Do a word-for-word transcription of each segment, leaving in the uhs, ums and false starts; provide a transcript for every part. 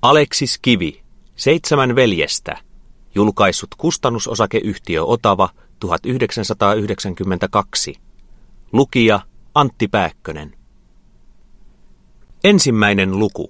Aleksis Kivi, Seitsemän veljestä, julkaissut kustannusosakeyhtiö Otava tuhatyhdeksänsataayhdeksänkymmentäkaksi. Lukija Antti Pääkkönen. Ensimmäinen luku.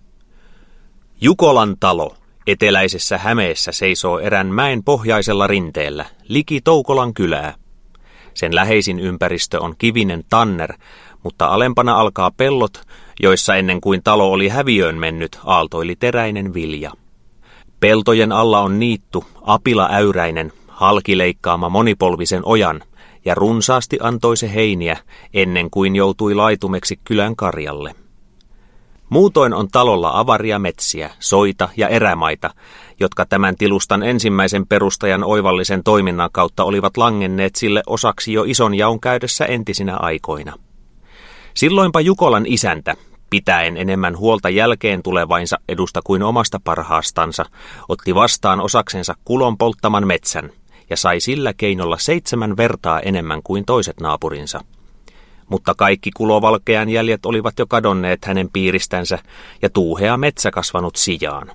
Jukolan talo eteläisessä Hämeessä seisoo erään mäen pohjaisella rinteellä, liki Toukolan kylää. Sen läheisin ympäristö on kivinen tanner, mutta alempana alkaa pellot, joissa ennen kuin talo oli häviöön mennyt, aaltoili teräinen vilja. Peltojen alla on niitty, apila-äyräinen, halkileikkaama monipolvisen ojan, ja runsaasti antoi se heiniä ennen kuin joutui laitumeksi kylän karjalle. Muutoin on talolla avaria metsiä, soita ja erämaita, jotka tämän tilustan ensimmäisen perustajan oivallisen toiminnan kautta olivat langenneet sille osaksi jo ison jaon käydessä entisinä aikoina. Silloinpa Jukolan isäntä, pitäen enemmän huolta jälkeen tulevainsa edusta kuin omasta parhaastansa, otti vastaan osaksensa kulon polttaman metsän ja sai sillä keinolla seitsemän vertaa enemmän kuin toiset naapurinsa. Mutta kaikki kulovalkean jäljet olivat jo kadonneet hänen piiristänsä ja tuuhea metsä kasvanut sijaan.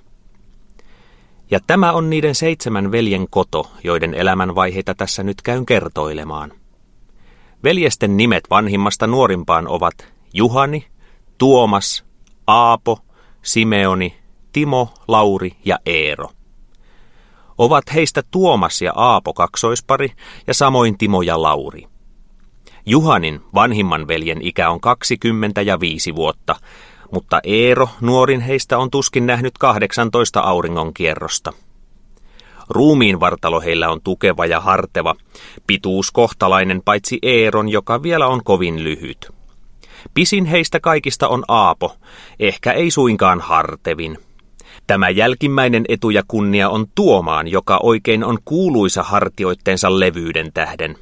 Ja tämä on niiden seitsemän veljen koto, joiden elämänvaiheita tässä nyt käyn kertoilemaan. Veljesten nimet vanhimmasta nuorimpaan ovat Juhani, Tuomas, Aapo, Simeoni, Timo, Lauri ja Eero. Ovat heistä Tuomas ja Aapo kaksoispari ja samoin Timo ja Lauri. Juhanin vanhimman veljen ikä on kaksikymmentäviisi vuotta, mutta Eero, nuorin heistä, on tuskin nähnyt kahdeksantoista auringonkierrosta. Ruumiin vartalo heillä on tukeva ja harteva, pituus kohtalainen paitsi Eeron, joka vielä on kovin lyhyt. Pisin heistä kaikista on Aapo, ehkä ei suinkaan hartevin. Tämä jälkimmäinen etu ja kunnia on Tuomaan, joka oikein on kuuluisa hartioittensa levyyden tähden.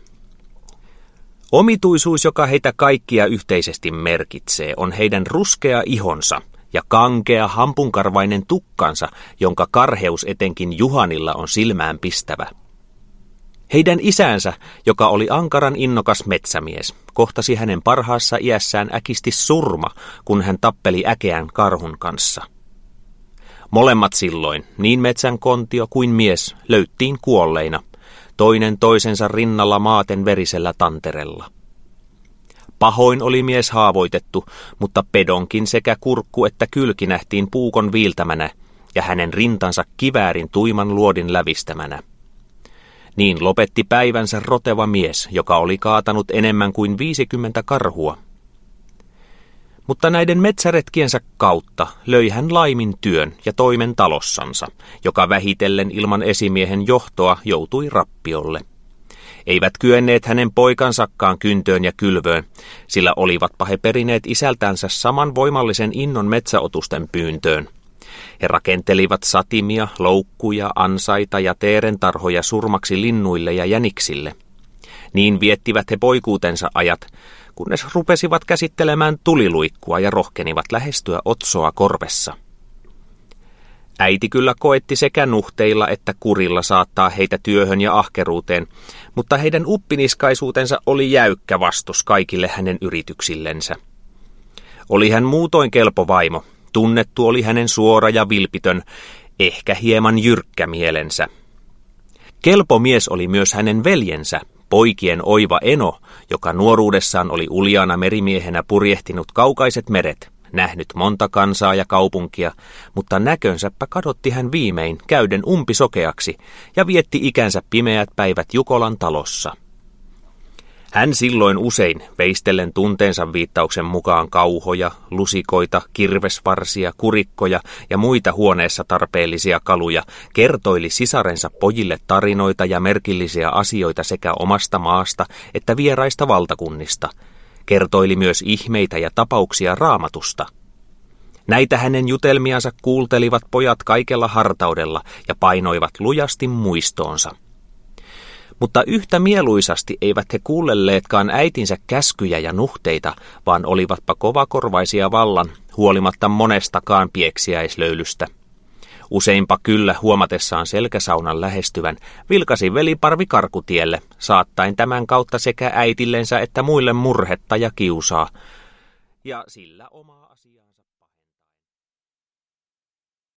Omituisuus, joka heitä kaikkia yhteisesti merkitsee, on heidän ruskea ihonsa ja kankea hampunkarvainen tukkansa, jonka karheus etenkin Juhanilla on silmään pistävä. Heidän isänsä, joka oli ankaran innokas metsämies, kohtasi hänen parhaassa iässään äkisti surma, kun hän tappeli äkeän karhun kanssa. Molemmat silloin, niin metsän kontio kuin mies, löyttiin kuolleina, toinen toisensa rinnalla maaten verisellä tanterella. Pahoin oli mies haavoitettu, mutta pedonkin sekä kurkku että kylki nähtiin puukon viiltämänä ja hänen rintansa kiväärin tuiman luodin lävistämänä. Niin lopetti päivänsä roteva mies, joka oli kaatanut enemmän kuin viisikymmentä karhua. Mutta näiden metsäretkiensä kautta löi hän laimin työn ja toimen talossansa, joka vähitellen ilman esimiehen johtoa joutui rappiolle. Eivät kyenneet hänen poikansakaan kyntöön ja kylvöön, sillä olivatpa he perineet isältänsä saman voimallisen innon metsäotusten pyyntöön. He rakentelivat satimia, loukkuja, ansaita ja teerentarhoja surmaksi linnuille ja jäniksille. Niin viettivät he poikuutensa ajat, kunnes rupesivat käsittelemään tuliluikkua ja rohkenivat lähestyä otsoa korvessa. Äiti kyllä koetti sekä nuhteilla että kurilla saattaa heitä työhön ja ahkeruuteen, mutta heidän uppiniskaisuutensa oli jäykkä vastus kaikille hänen yrityksillensä. Oli hän muutoin kelpo vaimo, tunnettu oli hänen suora ja vilpitön, ehkä hieman jyrkkä mielensä. Kelpo mies oli myös hänen veljensä, poikien oiva Eno, joka nuoruudessaan oli uljaana merimiehenä purjehtinut kaukaiset meret, nähnyt monta kansaa ja kaupunkia, mutta näkönsäpä kadotti hän viimein käyden umpisokeaksi ja vietti ikänsä pimeät päivät Jukolan talossa. Hän silloin usein, veistellen tunteensa viittauksen mukaan kauhoja, lusikoita, kirvesvarsia, kurikkoja ja muita huoneessa tarpeellisia kaluja, kertoili sisarensa pojille tarinoita ja merkillisiä asioita sekä omasta maasta että vieraista valtakunnista. Kertoili myös ihmeitä ja tapauksia Raamatusta. Näitä hänen jutelmiansa kuultelivat pojat kaikella hartaudella ja painoivat lujasti muistoonsa. Mutta yhtä mieluisasti eivät he kuullelleetkaan äitinsä käskyjä ja nuhteita, vaan olivatpa kovakorvaisia vallan, huolimatta monestakaan pieksiäislöylystä. Useinpa kyllä huomatessaan selkäsaunan lähestyvän, vilkasi veliparvi karkutielle, saattaen tämän kautta sekä äitillensä että muille murhetta ja kiusaa. Ja sillä oma